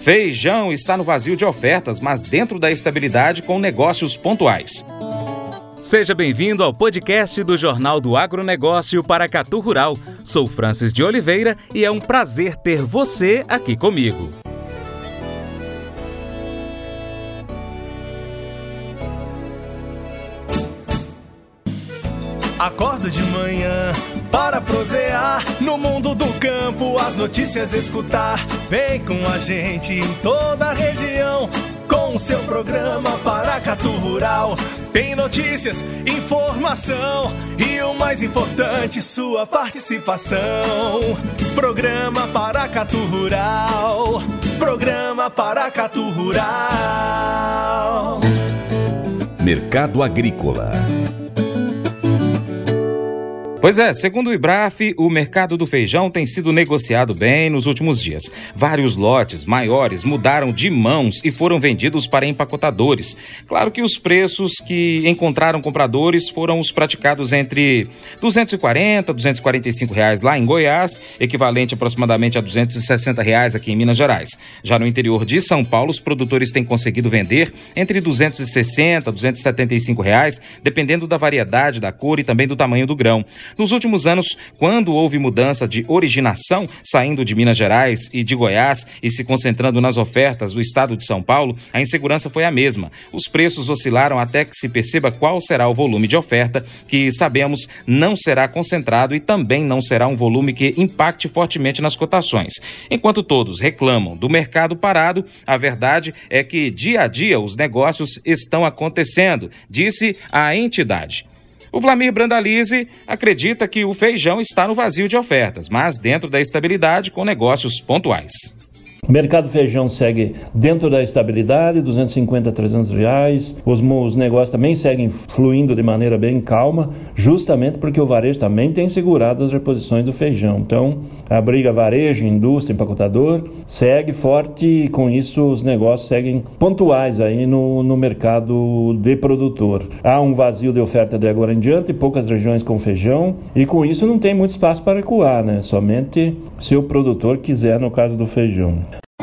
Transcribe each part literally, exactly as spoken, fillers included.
Feijão está no vazio de ofertas, mas dentro da estabilidade com negócios pontuais. Seja bem-vindo ao podcast do Jornal do Agronegócio Paracatu Rural. Sou Francis de Oliveira e é um prazer ter você aqui comigo. Acordo de manhã para prosear no mundo do campo, as notícias escutar. Vem com a gente em toda a região com o seu programa Paracatu Rural. Tem notícias, informação e o mais importante, sua participação. Programa Paracatu Rural. Programa Paracatu Rural. Mercado Agrícola. Pois é, segundo o IBRAF, o mercado do feijão tem sido negociado bem nos últimos dias. Vários lotes maiores mudaram de mãos e foram vendidos para empacotadores. Claro que os preços que encontraram compradores foram os praticados entre duzentos e quarenta, duzentos e quarenta e cinco reais lá em Goiás, equivalente aproximadamente a duzentos e sessenta reais aqui em Minas Gerais. Já no interior de São Paulo, os produtores têm conseguido vender entre duzentos e sessenta, duzentos e setenta e cinco reais, dependendo da variedade, da cor e também do tamanho do grão. Nos últimos anos, quando houve mudança de originação, saindo de Minas Gerais e de Goiás e se concentrando nas ofertas do estado de São Paulo, a insegurança foi a mesma. Os preços oscilaram até que se perceba qual será o volume de oferta, que sabemos não será concentrado e também não será um volume que impacte fortemente nas cotações. Enquanto todos reclamam do mercado parado, a verdade é que dia a dia os negócios estão acontecendo, disse a entidade. O Vlamir Brandalize acredita que o feijão está no vazio de ofertas, mas dentro da estabilidade com negócios pontuais. O mercado feijão segue dentro da estabilidade, duzentos e cinquenta a trezentos reais. Os, os negócios também seguem fluindo de maneira bem calma, justamente porque o varejo também tem segurado as reposições do feijão. Então, a briga varejo, indústria, empacotador segue forte e com isso os negócios seguem pontuais aí no, no mercado de produtor. Há um vazio de oferta de agora em diante, poucas regiões com feijão e com isso não tem muito espaço para recuar, né? Somente se o produtor quiser, no caso do feijão.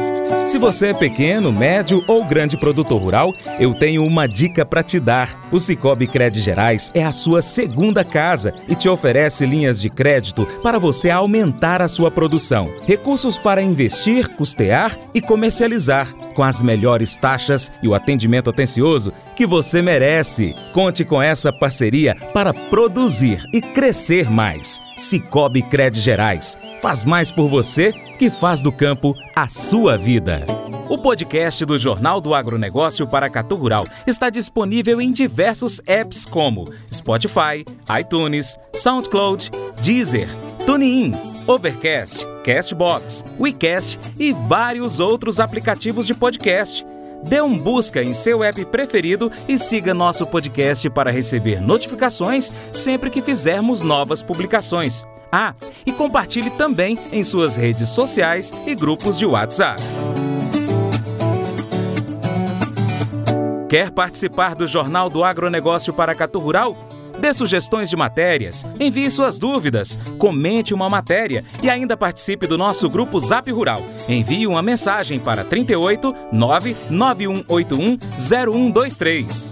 Se você é pequeno, médio ou grande produtor rural, eu tenho uma dica para te dar. O Sicoob Cred Gerais é a sua segunda casa e te oferece linhas de crédito para você aumentar a sua produção. Recursos para investir, custear e comercializar, com as melhores taxas e o atendimento atencioso que você merece. Conte com essa parceria para produzir e crescer mais. Sicoob Cred Gerais. Faz mais por você que faz do campo a sua vida. O podcast do Jornal do Agronegócio Paracatu Rural está disponível em diversos apps como Spotify, iTunes, SoundCloud, Deezer, TuneIn, Overcast, Castbox, WeCast e vários outros aplicativos de podcast. Dê um busca em seu app preferido e siga nosso podcast para receber notificações sempre que fizermos novas publicações. Ah, e compartilhe também em suas redes sociais e grupos de WhatsApp. Quer participar do Jornal do Agronegócio Paracatu Rural? Dê sugestões de matérias, envie suas dúvidas, comente uma matéria e ainda participe do nosso grupo Zap Rural. Envie uma mensagem para trinta e oito, nove nove um oito um, zero um dois três.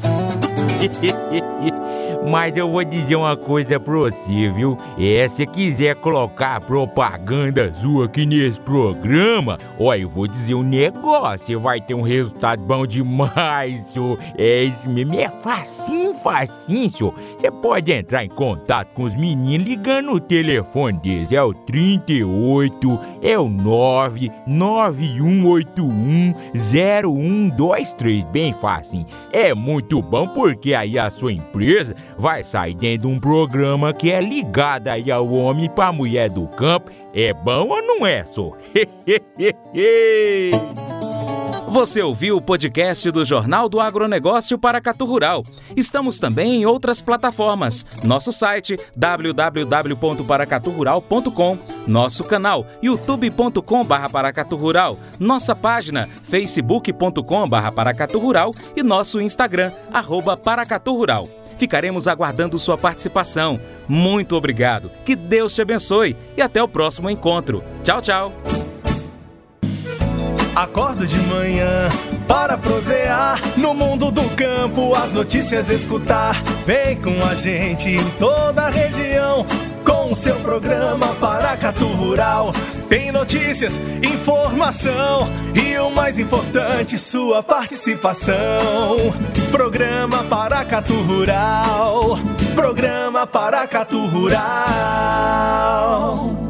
Mas eu vou dizer uma coisa pra você, viu? É, se quiser colocar propaganda sua aqui nesse programa, ó, eu vou dizer um negócio, você vai ter um resultado bom demais, senhor. É isso mesmo, é facinho, facinho, senhor. Você pode entrar em contato com os meninos ligando o telefone deles, é o trinta e oito, é o nove nove um oito um, zero um dois três, bem facinho. É muito bom porque aí a sua empresa vai sair dentro de um programa que é ligado aí ao homem para a mulher do campo. É bom ou não é, só? Você ouviu o podcast do Jornal do Agronegócio Paracatu Rural. Estamos também em outras plataformas. Nosso site w w w ponto paracatu rural ponto com, nosso canal youtube ponto com barra paracatu rural, nossa página facebook ponto com barra paracatu rural e nosso Instagram, arroba paracatu rural. Ficaremos aguardando sua participação. Muito obrigado, que Deus te abençoe e até o próximo encontro. Tchau, tchau. Acordo de manhã para prosear no mundo do campo, as notícias escutar. Vem com a gente em toda a região com o seu programa Paracatu Rural. Tem notícias, informação e o mais importante, sua participação. Programa Paracatu Rural. Programa Paracatu Rural.